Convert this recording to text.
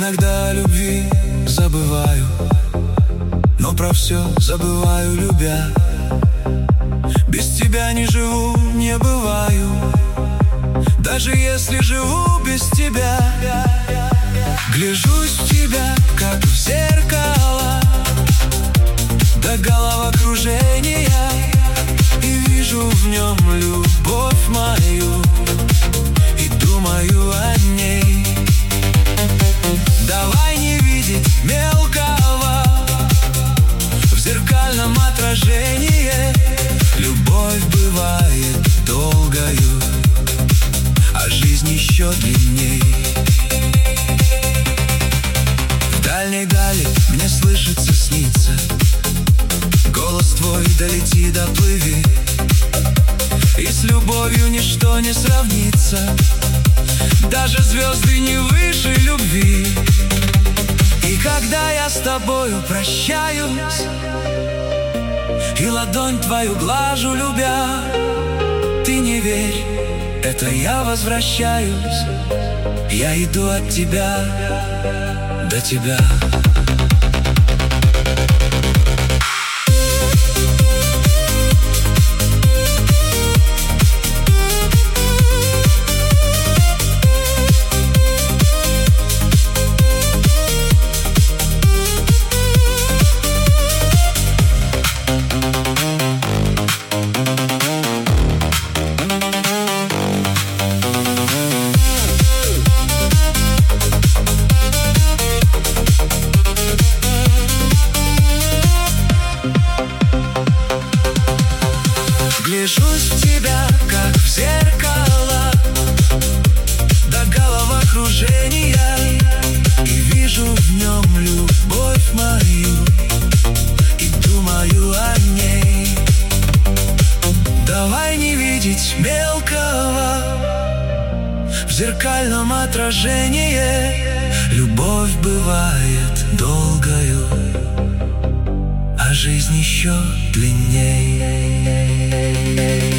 Иногда о любви забываю, но про все забываю, любя. Без тебя не живу, не бываю, даже если живу без тебя. Гляжусь в тебя, как в зеркало, до головокружения, и вижу в нем любовь мою, и думаю о ней. Давай не видеть мелкого в зеркальном отражении. Любовь бывает долгою, а жизнь еще длинней. В дальней дали мне слышится, снится голос твой, долети, доплыви, и с любовью ничто не сравнится, даже звезды не выше любви. И когда я с тобою прощаюсь и ладонь твою глажу, любя, ты не верь, это я возвращаюсь, я иду от тебя до тебя. Гляжусь в тебя, как в зеркало, до головокружения, и вижу в нем любовь мою, и думаю о ней. Давай не видеть мелкого в зеркальном отражении. Любовь бывает долгою, а жизнь еще длинней.